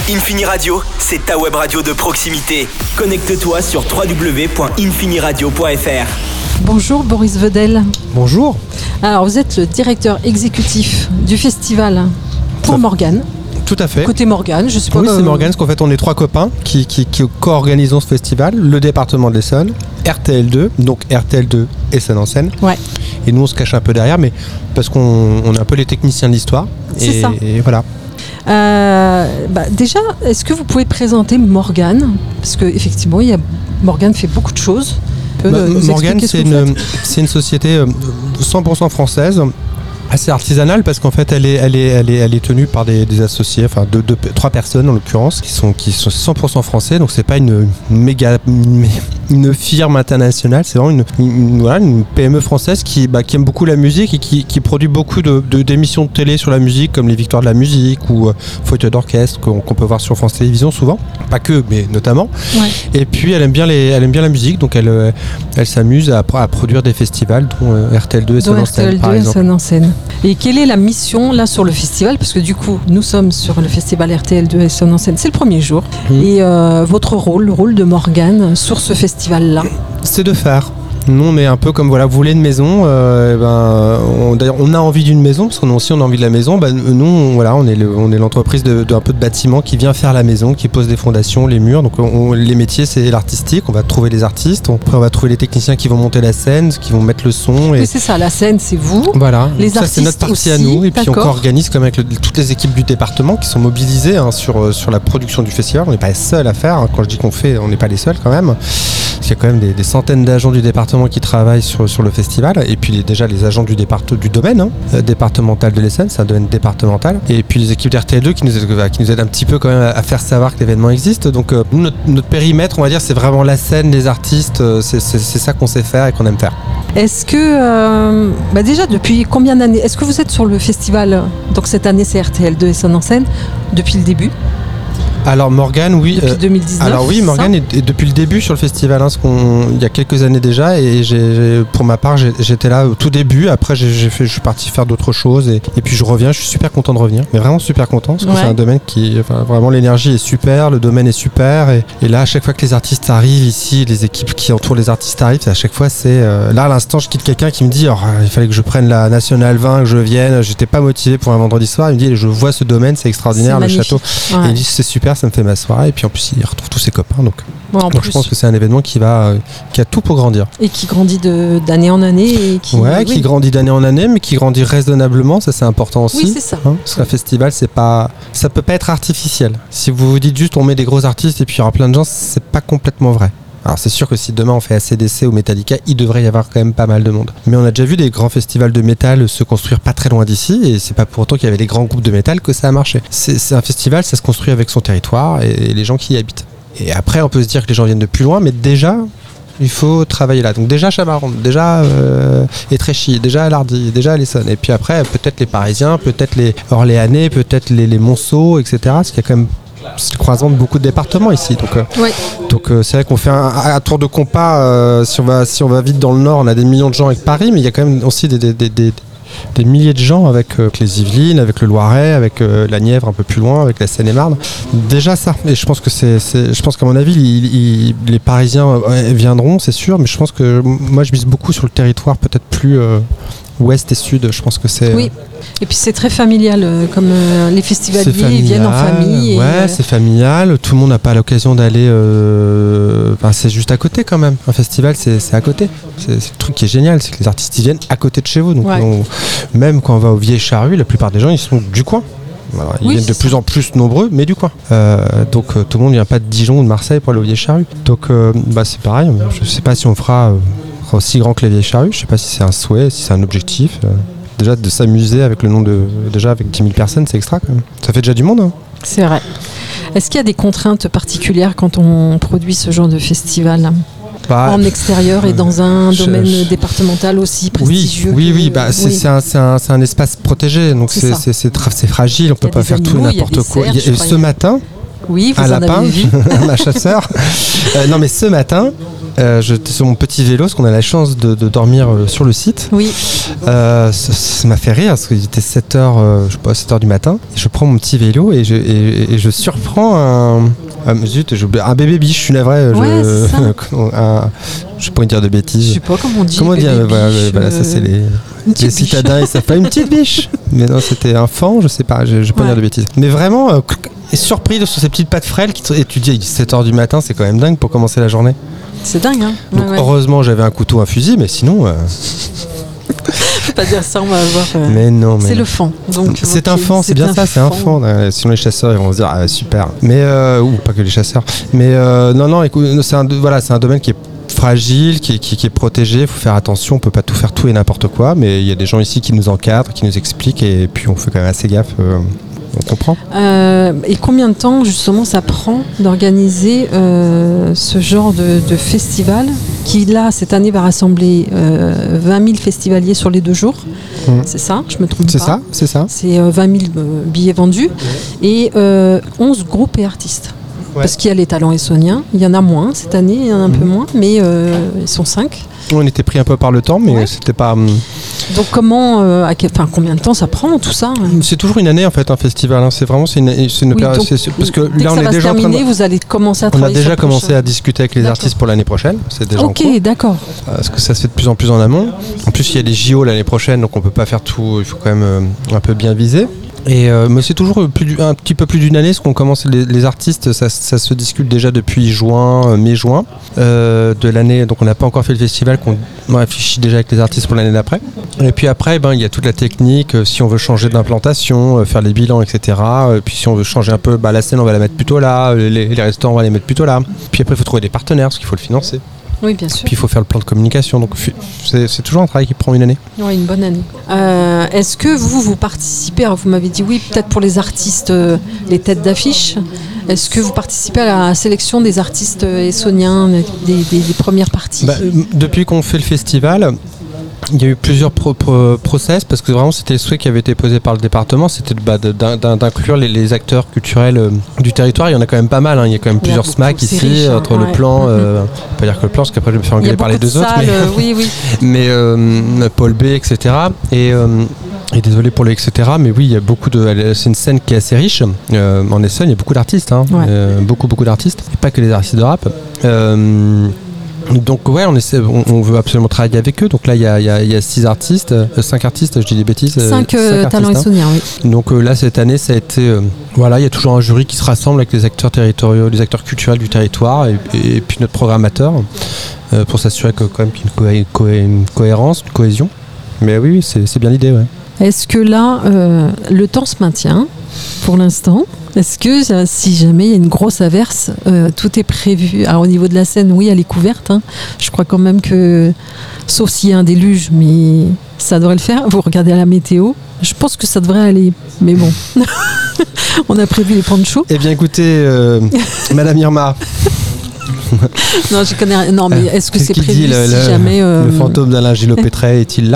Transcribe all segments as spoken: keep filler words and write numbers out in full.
Infini Radio, c'est ta web radio de proximité. Connecte-toi sur w w w point infini radio point f r. Bonjour Boris Vedel. Bonjour. Alors vous êtes le directeur exécutif du festival pour Morgane. Tout à fait. Côté Morgane, je sais pas. Oui, euh... c'est Morgane, parce qu'en fait on est trois copains qui, qui, qui co-organisons ce festival, le département de l'Essonne, R T L deux, donc R T L deux Essonne en scène. Ouais. Et nous on se cache un peu derrière, mais parce qu'on on est un peu les techniciens de l'histoire. C'est et, ça. Et voilà. Euh, bah déjà, est-ce que vous pouvez présenter Morgane ? Parce qu'effectivement, il y a... Morgane fait beaucoup de choses. Bah, Morgane, c'est une, c'est une société cent pour cent française, assez artisanale, parce qu'en fait, elle est, elle est, elle est, elle est tenue par des, des associés, enfin deux, deux, trois personnes en l'occurrence, qui sont, qui sont cent pour cent français. Donc c'est pas une, une méga, une, une firme internationale, c'est vraiment une, une, voilà, une P M E française qui, bah, qui aime beaucoup la musique et qui, qui produit beaucoup de, de, d'émissions de télé sur la musique, comme les Victoires de la musique ou euh, Fauteuil d'orchestre qu'on, qu'on peut voir sur France Télévisions souvent, pas que, mais notamment. Ouais. Et puis elle aime bien les, elle aime bien la musique, donc elle, euh, elle s'amuse à, à produire des festivals, dont euh, R T L deux et Essonne en scène, par exemple. Et quelle est la mission là sur le festival ? Parce que du coup, nous sommes sur le festival R T L deux Essonne en scène, c'est le premier jour. Mmh. Et euh, votre rôle, le rôle de Morgane sur ce festival-là ? C'est de faire. Nous, on est un peu comme, voilà, vous voulez une maison, euh, ben, on, d'ailleurs, on a envie d'une maison, parce qu'on aussi on a envie de la maison. Ben, nous, on, voilà, on est, le, on est l'entreprise de, de un peu de bâtiment qui vient faire la maison, qui pose des fondations, les murs. Donc, on, les métiers, c'est l'artistique. On va trouver les artistes. Après, on va trouver les techniciens qui vont monter la scène, qui vont mettre le son. Et... Oui, c'est ça. La scène, c'est vous. Voilà. Les ça, artistes c'est notre partie aussi, à nous. Et puis, d'accord. on co-organise comme avec le, toutes les équipes du département qui sont mobilisées hein, sur, sur la production du festival. On n'est pas les seuls à faire. Hein. Quand je dis qu'on fait, on n'est pas les seuls quand même. Parce qu'il y a quand même des, des centaines d'agents du département qui travaillent sur, sur le festival, et puis les, déjà les agents du, départ, du domaine hein, euh, départemental de l'Essonne, c'est un domaine départemental, et puis les équipes d'R T L deux qui nous, aident, qui nous aident un petit peu quand même à, à faire savoir que l'événement existe. Donc euh, nous, notre, notre périmètre, on va dire, c'est vraiment la scène, les artistes, euh, c'est, c'est, c'est ça qu'on sait faire et qu'on aime faire. Est-ce que, euh, bah déjà depuis combien d'années, est-ce que vous êtes sur le festival, donc cette année c'est R T L deux Essonne en scène, depuis le début ? Alors Morgane, oui. Depuis deux mille dix-neuf. Alors oui, Morgane est, est depuis le début sur le festival, hein, qu'on, il y a quelques années déjà, et j'ai, j'ai, pour ma part, j'ai, j'étais là au tout début. Après, j'ai, j'ai fait, je suis parti faire d'autres choses, et, et puis je reviens. Je suis super content de revenir, mais vraiment super content, parce que ouais. C'est un domaine qui, enfin, vraiment l'énergie est super, le domaine est super, et, et là, à chaque fois que les artistes arrivent ici, les équipes qui entourent les artistes arrivent, à chaque fois, c'est euh, là à l'instant, je quitte quelqu'un qui me dit, oh, il fallait que je prenne la Nationale vingt, que je vienne. J'étais pas motivé pour un vendredi soir. Il me dit, je vois ce domaine, c'est extraordinaire, c'est le magnifique. Château. Ouais. Et il dit, c'est super, ça me fait ma soirée. Et puis en plus il retrouve tous ses copains, donc, ouais, donc plus. Je pense que c'est un événement qui va qui a tout pour grandir et qui grandit de, d'année en année et qui, ouais, oui. qui grandit d'année en année, mais qui grandit raisonnablement, ça c'est important aussi. Oui, c'est ça. Hein, parce qu'un festival c'est pas, ça peut pas être artificiel. Si vous vous dites juste on met des gros artistes et puis il y aura plein de gens, c'est pas complètement vrai. Alors c'est sûr que si demain on fait A C D C ou Metallica, il devrait y avoir quand même pas mal de monde. Mais on a déjà vu des grands festivals de métal se construire pas très loin d'ici, et c'est pas pour autant qu'il y avait des grands groupes de métal que ça a marché. C'est, c'est un festival, ça se construit avec son territoire et, et les gens qui y habitent. Et après on peut se dire que les gens viennent de plus loin, mais déjà il faut travailler là. Donc déjà Chamaronde, déjà euh, Étréchy, déjà Lardy, déjà l'Essonne. Et puis après peut-être les Parisiens, peut-être les Orléanais, peut-être les, les Monceaux, et cetera. Parce qu'il y a quand même c'est le croisement de beaucoup de départements ici, donc, euh, ouais. donc euh, c'est vrai qu'on fait un, un tour de compas. Euh, si on va si on va vite dans le nord, on a des millions de gens avec Paris, mais il y a quand même aussi des, des, des, des, des milliers de gens avec, euh, avec les Yvelines, avec le Loiret, avec euh, la Nièvre un peu plus loin, avec la Seine-et-Marne. Déjà ça, et je pense que c'est, c'est je pense qu'à mon avis, il, il, les Parisiens euh, viendront, c'est sûr, mais je pense que moi je mise beaucoup sur le territoire peut-être plus euh, ouest et sud. Je pense que c'est. Oui. Et puis c'est très familial, euh, comme euh, les festivaliers familial, viennent en famille. Et ouais, euh... c'est familial. Tout le monde n'a pas l'occasion d'aller. Euh... Enfin, c'est juste à côté quand même. Un festival, c'est, c'est à côté. C'est, c'est le truc qui est génial, c'est que les artistes ils viennent à côté de chez vous. Donc ouais. on... même quand on va au Vieilles Charrues, la plupart des gens ils sont du coin. Alors, ils oui, viennent de plus ça. En plus nombreux, mais du coin. Euh, donc euh, tout le monde ne vient pas de Dijon ou de Marseille pour aller aux Vieilles Charrues. Donc euh, bah, c'est pareil. Je ne sais pas si on fera. Euh... aussi grand que les Vieilles Charrues, je sais pas si c'est un souhait, si c'est un objectif. Euh, déjà de s'amuser avec le nom de. Déjà avec dix mille personnes, c'est extra quand même. Ça fait déjà du monde. Hein. C'est vrai. Est-ce qu'il y a des contraintes particulières quand on produit ce genre de festival bah, en extérieur et dans un je, domaine je, départemental aussi prestigieux? Oui, oui, oui. Bah, c'est, oui. C'est, un, c'est, un, c'est un espace protégé, donc c'est, c'est, c'est, c'est, tra- c'est fragile, on peut pas faire animaux, tout n'importe quoi. Cerfs, il y a, ce matin, oui, vous un en lapin, avez vu. ma chasseur. euh, non, mais ce matin. Euh, j'étais sur mon petit vélo, parce qu'on a la chance de, de dormir euh, sur le site. Oui. Euh, ça, ça m'a fait rire, parce qu'il était sept heures, euh, je sais pas, sept heures du matin. Et je prends mon petit vélo et je, et, et je surprends un... un zut, j'ai oublié, un bébé biche, je suis navré. Ouais, je, c'est ça. un, je sais pas dire de bêtises. Je sais pas comment on dit. Comment dire, bébé voilà, biche, voilà, ça c'est les, petite les biche. citadins, et ça fait une petite biche. Mais non, c'était un fan, je sais pas, je, je vais pas Ouais. dire de bêtises. Mais vraiment, euh, et surpris de sur ces petites pattes frêles, qui, et tu dis, il est sept heures du matin, c'est quand même dingue pour commencer la journée. C'est dingue, hein. Donc Ouais, ouais. heureusement, j'avais un couteau, un fusil, mais sinon. Euh, Faut pas dire ça, on va avoir. euh, mais non, mais. C'est le fan. Donc, C'est ok, un fan, c'est bien ça, c'est un fan. Euh, sinon les chasseurs ils vont se dire ah, super. Mais euh, ou pas que les chasseurs. Mais euh, non non, écoute, c'est un voilà, c'est un domaine qui est fragile, qui, qui, qui est protégé. Il faut faire attention, on peut pas tout faire tout et n'importe quoi. Mais il y a des gens ici qui nous encadrent, qui nous expliquent et puis on fait quand même assez gaffe. Euh, on comprend. Euh, et combien de temps justement ça prend d'organiser euh, ce genre de, de festival qui là cette année va rassembler euh, vingt mille festivaliers sur les deux jours. Mmh. C'est ça, je me trompe pas. C'est ça, c'est ça. C'est euh, vingt mille euh, billets vendus et euh, onze groupes et artistes. Ouais. Parce qu'il y a les talents essoniens, il y en a moins cette année, il y en a un Mmh. peu moins, mais euh, ils sont cinq. On était pris un peu par le temps, mais Ouais. c'était pas. hum, Donc comment, euh, à quel, enfin, combien de temps ça prend tout ça hein C'est toujours une année en fait un festival. Hein. C'est vraiment c'est une, c'est une Oui, opéra- donc, c'est- c'est- parce que dès là que on ça est va se déjà en train terminer, de. vous allez commencer à On a travailler déjà sur le commencé prochain. à discuter avec les D'accord. artistes pour l'année prochaine. C'est déjà en Ok, cours. d'accord. Parce que ça se fait de plus en plus en amont. En plus, il y a les J O l'année prochaine, donc on peut pas faire tout. Il faut quand même euh, un peu bien viser. Et euh, mais c'est toujours plus du- un petit peu plus d'une année, parce qu'on commence les, les artistes, ça, ça se discute déjà depuis juin, euh, mai-juin euh, de l'année. Donc on n'a pas encore fait le festival, qu'on on réfléchit déjà avec les artistes pour l'année d'après. Et puis après, ben il y a toute la technique. euh, si on veut changer d'implantation, euh, faire les bilans, et cetera. Et puis si on veut changer un peu, bah, la scène on va la mettre plutôt là, les, les restaurants on va les mettre plutôt là. Puis après il faut trouver des partenaires, parce qu'il faut le financer. Oui, bien sûr. Puis il faut faire le plan de communication. Donc c'est, c'est toujours un travail qui prend une année. Oui, une bonne année. Euh, est-ce que vous, vous participez, alors vous m'avez dit oui, peut-être pour les artistes, euh, les têtes d'affiche, est-ce que vous participez à la sélection des artistes euh, essoniens, des, des- des premières parties Bah, euh, depuis qu'on fait le festival, il y a eu plusieurs pro- pro- process, parce que vraiment c'était le souhait qui avait été posé par le département, c'était de- bah, de- d'in- d'in- d'inclure les, les acteurs culturels euh, du territoire. Il y en a quand même pas mal, hein. Il y a quand même Il y a plusieurs beaucoup, SMAC c'est ici, riche, hein. entre Ouais. le plan, Mhm. euh, on peut pas dire que le plan, parce qu'après je vais me faire Il y a engueuler par les beaucoup de deux autres, salles, mais, euh, oui, oui. mais euh, Paul B, et cetera. Et, euh, et désolé pour les et cetera, mais oui, il y a beaucoup de. C'est une scène qui est assez riche. Euh, en Essonne, il y a beaucoup d'artistes, hein. Ouais. Euh, beaucoup, beaucoup d'artistes, et pas que les artistes de rap. Euh, Donc ouais, on, essaie, on, on veut absolument travailler avec eux. Donc là, il y a, il y a- il y a six artistes, euh, cinq artistes, je dis des bêtises. euh, Cinq euh, cinq talents artistes, hein. essoniens, oui. Donc euh, là, cette année, ça a été... euh, voilà, il y a toujours un jury qui se rassemble avec les acteurs territoriaux, les acteurs culturels du territoire et, et- et puis notre programmateur euh, pour s'assurer que, quand même qu'il y a une, cohé- cohé- une cohérence, une cohésion. Mais oui, oui, c'est, c'est bien l'idée, ouais. Est-ce que là, euh, le temps se maintient pour l'instant? Est-ce que euh, si jamais il y a une grosse averse, euh, tout est prévu? Alors au niveau de la scène, oui, elle est couverte. Hein. Je crois quand même que, sauf s'il y a un déluge, mais ça devrait le faire. Vous regardez à la météo, je pense que ça devrait aller. Mais bon, on a prévu les ponchos. Eh bien écoutez, euh, Madame Irma, Non, je connais rien. Non, mais est-ce que qu'est-ce c'est qu'il prévu dit, le, si le- jamais euh, le fantôme d'Alain Gillot-Pétret est-il là?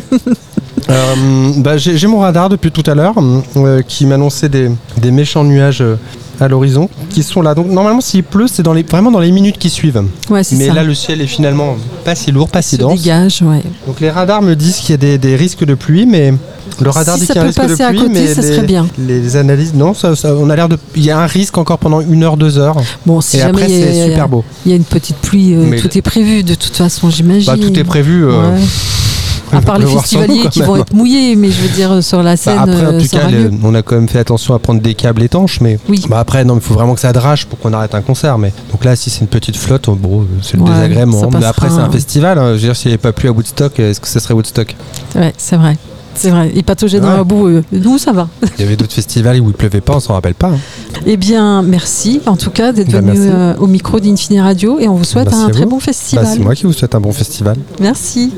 Euh, bah, j'ai, j'ai mon radar depuis tout à l'heure euh, qui m'annonçait des, des méchants nuages euh, à l'horizon qui sont là. Donc normalement s'il pleut c'est dans les, vraiment dans les minutes qui suivent. Ouais, c'est Mais ça. là le ciel est finalement pas si lourd, pas si se dense. dégage, ouais. Donc les radars me disent qu'il y a des, des risques de pluie, mais le radar Si dit ça qu'il y a un peut risque de passer à pluie, côté, mais ça les, serait bien. les analyses, non, ça, ça- on a l'air de, il y a un risque encore pendant une heure, deux heures. Bon, si Et jamais après il y a- c'est super beau. il y a une petite pluie, euh, Mais- tout est prévu de toute façon, j'imagine. Bah, tout est prévu. euh, Ouais. il À va part les pleuvoir sans nous, festivaliers quand qui même. vont être mouillés, mais je veux dire, sur la Bah, scène, après, en euh, tout ça cas, aura les- lieu. on a quand même fait attention à prendre des câbles étanches, mais Oui. bah après, non, il faut vraiment que ça drache pour qu'on arrête un concert. Mais donc là, si c'est une petite flotte, oh, bon, c'est le Ouais, désagrément. ça Mais passera, après, c'est un hein. festival. hein. Je veux dire, s'il n'y avait pas plu à Woodstock, est-ce que ce serait Woodstock? Ouais, c'est vrai. C'est vrai. Ils pataugeaient dans Ouais. la boue, euh, nous, ça va. Il y avait d'autres festivals où il pleuvait pas, on s'en rappelle pas. hein. Eh bien, merci en tout cas d'être Bah, venu merci. euh, au micro d'Infini Radio et on vous souhaite Merci un à très vous. bon Bah, festival. c'est moi qui vous souhaite un bon festival. Merci.